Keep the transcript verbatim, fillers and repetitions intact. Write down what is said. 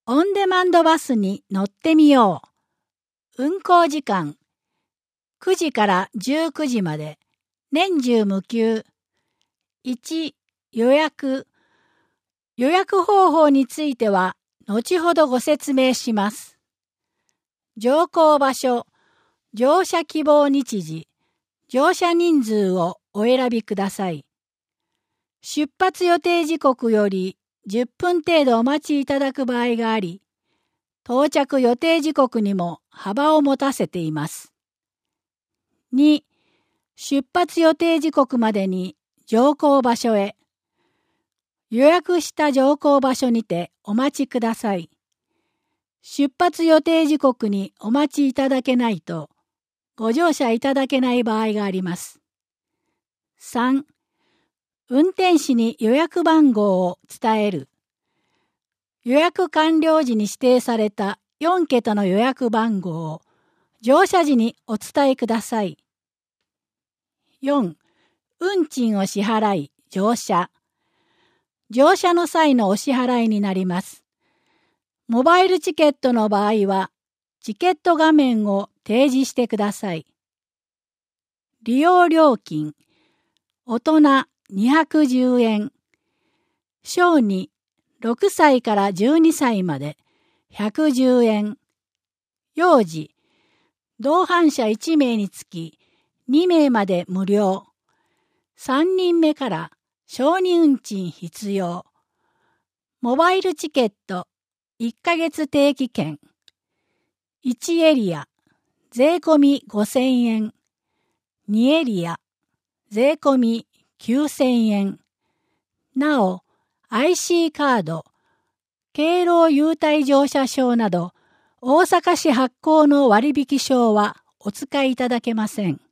オンデマンドバスに乗ってみよう。運行時間くじからじゅうくじまで年中無休。いち、予約。予約方法については後ほどご説明します。乗降場所、乗車希望日時、乗車人数をお選びください。出発予定時刻よりじゅっぷん程度お待ちいただく場合があり、到着予定時刻にも幅を持たせています。に、出発予定時刻までに乗降場所へ。予約した乗降場所にてお待ちください。出発予定時刻にお待ちいただけないと、ご乗車いただけない場合があります。さん、運転士に予約番号を伝える。予約完了時に指定されたよんけたの予約番号を乗車時にお伝えください。よん、運賃を支払い、乗車。乗車の際のお支払いになります。モバイルチケットの場合は、チケット画面を提示してください。利用料金、大人にひゃくじゅうえん、小児ろくさいからじゅうにさいまでひゃくじゅうえん、幼児、同伴者いちめいにつきにめいまで無料、さんにんめから小児運賃必要、モバイルチケットいっかげつ定期券、いちエリア、税込みごせんえん、にエリア、税込みきゅうせんえん。なお、アイシー カード、敬老優待乗車証など、大阪市発行の割引証はお使いいただけません。